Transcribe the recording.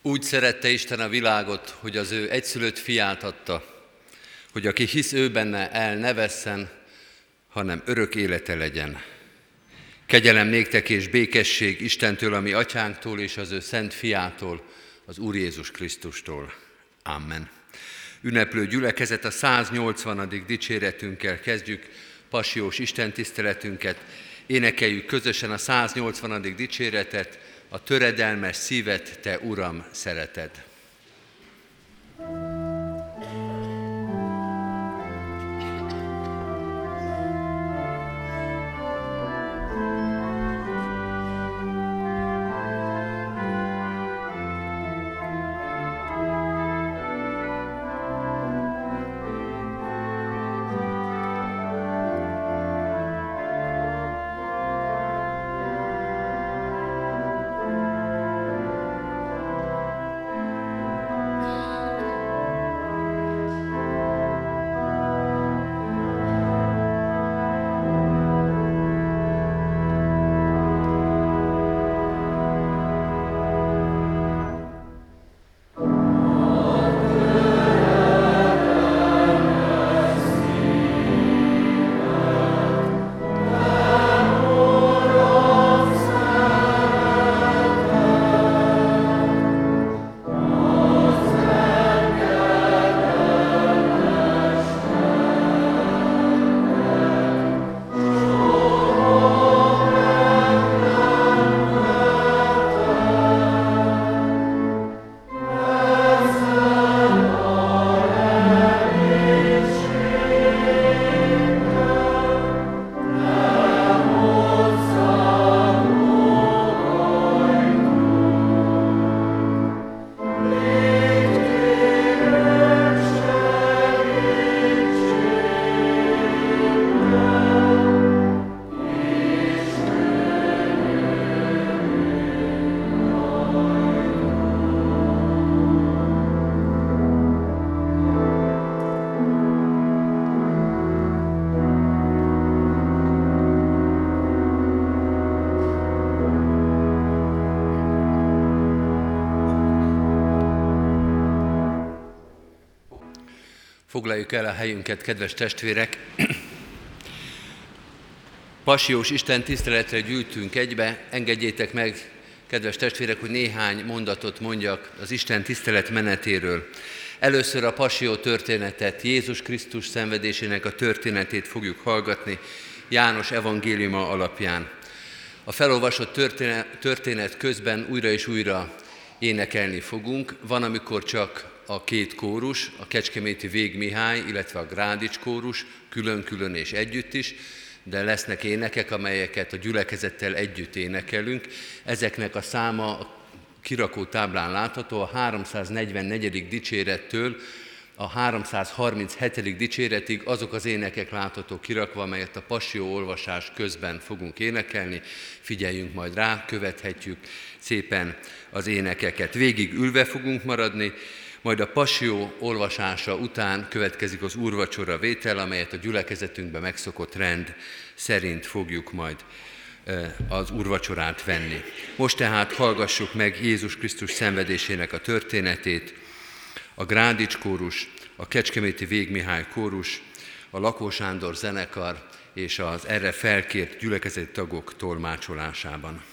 Úgy szerette Isten a világot, hogy az ő egyszülött fiát adta, hogy aki hisz ő benne, el ne vesszen, hanem örök élete legyen. Kegyelem néktek és békesség Istentől, a mi atyánktól és az ő szent fiától, az Úr Jézus Krisztustól. Amen. Ünneplő gyülekezet, a 180. dicséretünkkel kezdjük passiós istentiszteletünket. Énekeljük közösen a 180. dicséretet, a töredelmes szívet, te Uram, szereted. Foglaljuk el a helyünket, kedves testvérek! Passiós Isten tiszteletre gyűltünk egybe. Engedjétek meg, kedves testvérek, hogy néhány mondatot mondjak az Isten tisztelet menetéről. Először a passió történetet, Jézus Krisztus szenvedésének a történetét fogjuk hallgatni János evangéliuma alapján. A felolvasott történet közben újra és újra énekelni fogunk. Van, amikor csak a két kórus, a kecskeméti Vég Mihály, illetve a Grádics kórus külön-külön és együtt is, de lesznek énekek, amelyeket a gyülekezettel együtt énekelünk. Ezeknek a száma a kirakó táblán látható, a 344. dicsérettől a 337. dicséretig azok az énekek láthatók kirakva, amelyet a passió olvasás közben fogunk énekelni. Figyeljünk majd rá, követhetjük szépen az énekeket. Végig ülve fogunk maradni, majd a passió olvasása után következik az úrvacsora vétel, amelyet a gyülekezetünkben megszokott rend szerint fogjuk majd az úrvacsorát venni. Most tehát hallgassuk meg Jézus Krisztus szenvedésének a történetét. A Grádics kórus, a kecskeméti Vég Mihály kórus, a Lakó Sándor zenekar és az erre felkért gyülekezeti tagok tolmácsolásában.